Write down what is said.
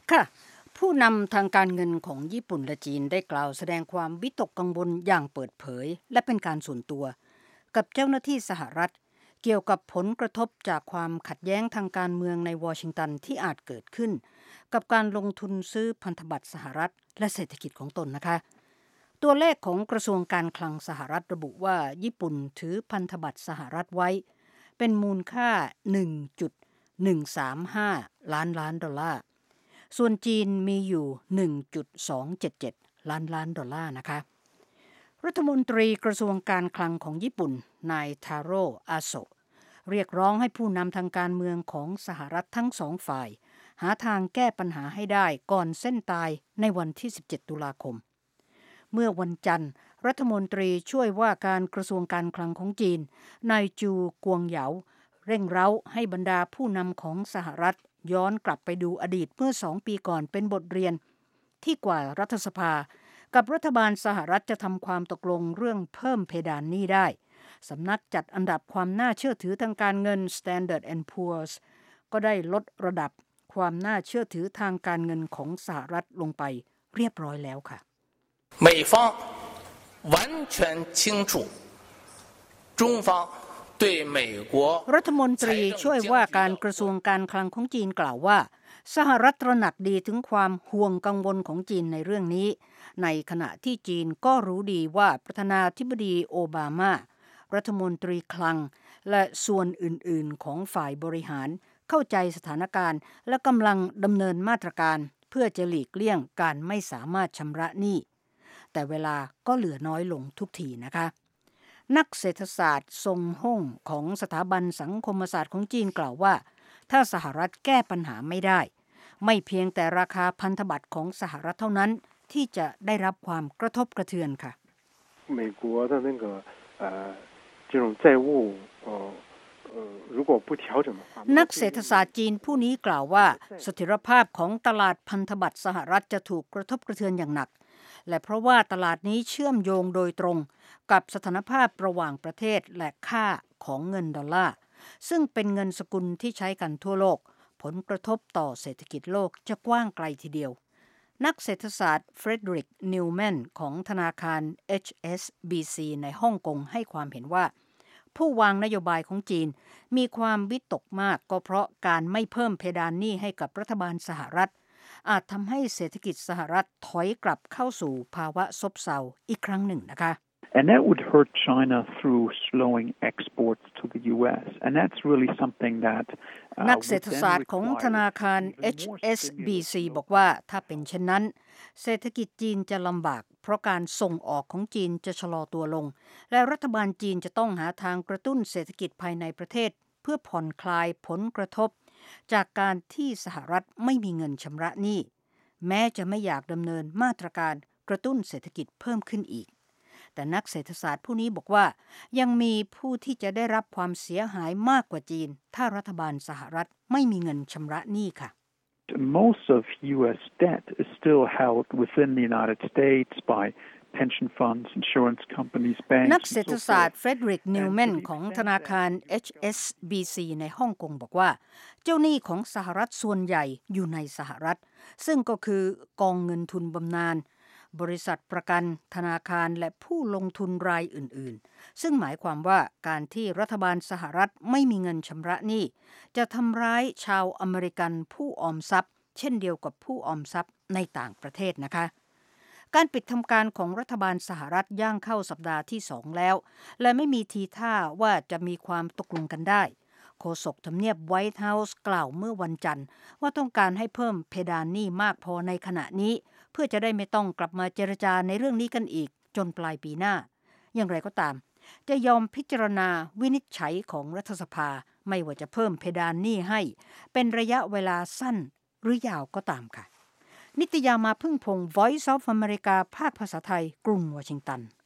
ค่ะผู้นำทางการเงินของญี่ปุ่นและจีนได้กล่าวแสดงความวิตกกังวลอย่างเปิดเผยและเป็นการส่วนตัวกับเจ้าหน้าที่สหรัฐเกี่ยวกับผลกระทบจากความขัดแย้งทางการเมืองในวอชิงตันที่อาจเกิดขึ้นกับการลงทุนซื้อพันธบัตรสหรัฐและเศรษฐกิจของตนนะคะตัวเลขของกระทรวงการคลังสหรัฐระบุว่าญี่ปุ่นถือพันธบัตรสหรัฐไว้เป็นมูลค่า 1.135 ล้านดอลลาร์ส่วนจีนมีอยู่ 1.277 ล้านดอลลาร์นะคะรัฐมนตรีกระทรวงการคลังของญี่ปุ่นนายทาโร่อาโซะเรียกร้องให้ผู้นำทางการเมืองของสหรัฐทั้งสองฝ่ายหาทางแก้ปัญหาให้ได้ก่อนเส้นตายในวันที่17ตุลาคมเมื่อวันจันทร์รัฐมนตรีช่วยว่าการกระทรวงการคลังของจีนนายจูกวงเหยาเร่งเร้าให้บรรดาผู้นำของสหรัฐย้อนกลับไปดูอดีตเมื่อ2 ปีก่อนเป็นบทเรียนที่กว่ารัฐสภากับรัฐบาลสหรัฐจะทำความตกลงเรื่องเพิ่มเพดานหนี้ได้สำนักจัดอันดับความน่าเชื่อถือทางการเงิน Standard & Poor's ก็ได้ลดระดับความน่าเชื่อถือทางการเงินของสหรัฐลงไปเรียบร้อยแล้วค่ะ美方完全清楚中方对美国รัฐมนตรีช่วยว่าการกระทรวงการคลังของจีนกล่าวว่าสหรัฐตระหนักดีถึงความห่วงกังวลของจีนในเรื่องนี้ในขณะที่จีนก็รู้ดีว่าประธานาธิบดีโอบามารัฐมนตรีคลังและส่วนอื่นๆของฝ่ายบริหารเข้าใจสถานการณ์และกำลังดำเนินมาตรการเพื่อจะหลีกเลี่ยงการไม่สามารถชำระหนี้แต่เวลาก็เหลือน้อยลงทุกทีนะคะนักเศรษฐศาสตร์ซงฮ่งของสถาบันสังคมศาสตร์ของจีนกล่าวว่าถ้าสหรัฐแก้ปัญหาไม่ได้ไม่เพียงแต่ราคาพันธบัตรของสหรัฐเท่านั้นที่จะได้รับความกระทบกระเทือนค่ะ美国的那个这种债务如果不调整的话นักเศรษฐศาสตร์จีนผู้นี้กล่าวว่าเสถียรภาพของตลาดพันธบัตรสหรัฐจะถูกกระทบกระเทือนอย่างหนักและเพราะว่าตลาดนี้เชื่อมโยงโดยตรงกับสถานภาพระหว่างประเทศและค่าของเงินดอลลาร์ซึ่งเป็นเงินสกุลที่ใช้กันทั่วโลกผลกระทบต่อเศรษฐกิจโลกจะกว้างไกลทีเดียวนักเศรษฐศาสตร์เฟรเดริกนิวแมนของธนาคาร HSBC ในฮ่องกงให้ความเห็นว่าผู้วางนโยบายของจีนมีความวิตกมากก็เพราะการไม่เพิ่มเพดานหนี้ให้กับรัฐบาลสหรัฐอาจทำให้เศรษฐกิจสหรัฐถอยกลับเข้าสู่ภาวะซบเซาอีกครั้งหนึ่งนะคะ And that would hurt China through slowing exports to the U.S. And that's really something that นักเศรษฐศาสตร์ของธนาคาร HSBC บอกว่าถ้าเป็นเช่นนั้นเศรษฐกิจจีนจะลำบากเพราะการส่งออกของจีนจะชะลอตัวลงและรัฐบาลจีนจะต้องหาทางกระตุ้นเศรษฐกิจภายในประเทศเพื่อผ่อนคลายผลกระทบจากการที่สหรัฐไม่มีเงินชำระหนี้แม้จะไม่อยากดำเนินมาตรการกระตุ้นเศรษฐกิจเพิ่มขึ้นอีกแต่นักเศรษฐศาสตร์ผู้นี้บอกว่ายังมีผู้ที่จะได้รับความเสียหายมากกว่าจีนถ้ารัฐบาลสหรัฐไม่มีเงินชำระหนี้ค่ะ Most of U.S. debt is still held within the United States by pension funds, insurance companies, banks. นักเศรษฐศาสตร์เฟรเดริกนิวแมนของธนาคาร HSBC ในฮ่องกงบอกว่าเจ้าหนี้ของสหรัฐส่วนใหญ่อยู่ในสหรัฐซึ่งก็คือกองเงินทุนบำนาญบริษัทประกันธนาคารและผู้ลงทุนรายอื่นๆซึ่งหมายความว่าการที่รัฐบาลสหรัฐไม่มีเงินชำระหนี้จะทำร้ายชาวอเมริกันผู้ออมทรัพย์เช่นเดียวกับผู้ออมทรัพย์ในต่างประเทศนะคะการปิดทำการของรัฐบาลสหรัฐย่างเข้าสัปดาห์ที่2แล้วและไม่มีทีท่าว่าจะมีความตกลงกันได้โฆษกทำเนียบไวท์เฮาส์กล่าวเมื่อวันจันทร์ว่าต้องการให้เพิ่มเพดานหนี้มากพอในขณะนี้เพื่อจะได้ไม่ต้องกลับมาเจรจาในเรื่องนี้กันอีกจนปลายปีหน้าอย่างไรก็ตามจะยอมพิจารณาวินิจฉัยของรัฐสภาไม่ว่าจะเพิ่มเพดานหนี้ให้เป็นระยะเวลาสั้นหรือยาวก็ตามค่ะนิตยามาพึ่งพงศ์ Voice of America ภาคภาษาไทยกรุงวอชิงตัน